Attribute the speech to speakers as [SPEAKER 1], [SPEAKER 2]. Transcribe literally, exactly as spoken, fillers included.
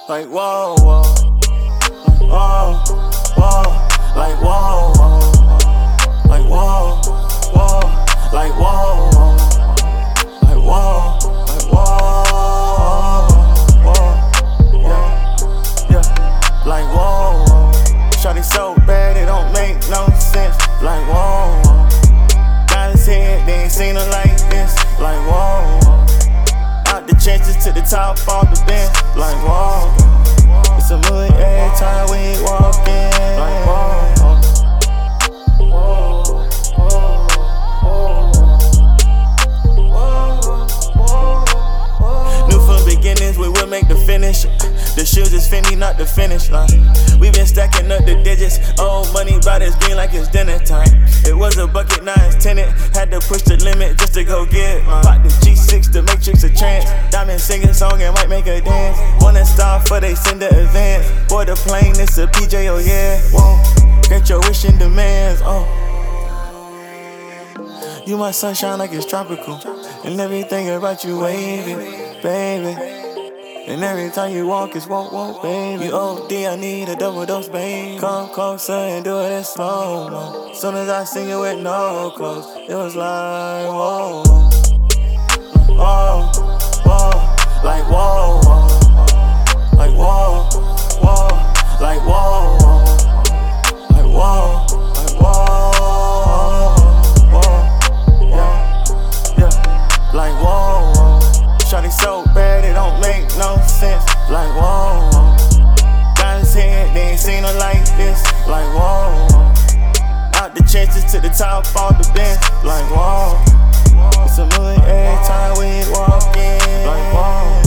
[SPEAKER 1] Like whoa, whoa, whoa, whoa, like whoa, whoa, like whoa, whoa, like whoa, whoa, like whoa, like whoa, whoa, yeah, yeah, like whoa, whoa. Shawty so bad it don't make no sense. Like whoa, whoa. Got his head, they ain't seen her like this. Like whoa, whoa. Out the trenches to the top of the bench. Like whoa, it's a million every time we walk in. Like whoa, whoa, whoa. New from beginnings, we will make the finish. The shoes is Fendi, not the finish line. We been stacking up the digits. Old money by this green like it's dinner time. It was a bucket, now it's tenant. Had to push the limit just to go get mine. Bought the G six, the Matrix a trance. Diamond singing song and might make a dance. Wanna start for they send the advance. Board the plane, it's a P J, oh yeah. Whoa, get your wish and demands, oh. You my sunshine like it's tropical. And everything about you wavy, baby. And every time you walk, it's walk, walk, baby. You O D, I need a double dose, baby. Come closer and do it in slow-mo. Soon as I sing it with no clothes, it was like, whoa, whoa, whoa, like whoa, whoa, like whoa, whoa, like whoa, whoa, like whoa, like whoa, whoa, yeah, yeah, like whoa, whoa. Shawty so bad it don't make no sense. Like whoa, whoa. Got his head, they ain't seen her like this. Like whoa, whoa. Out the trenches to the top of the bench. Like whoa, it's a million every time we walk in. Like whoa.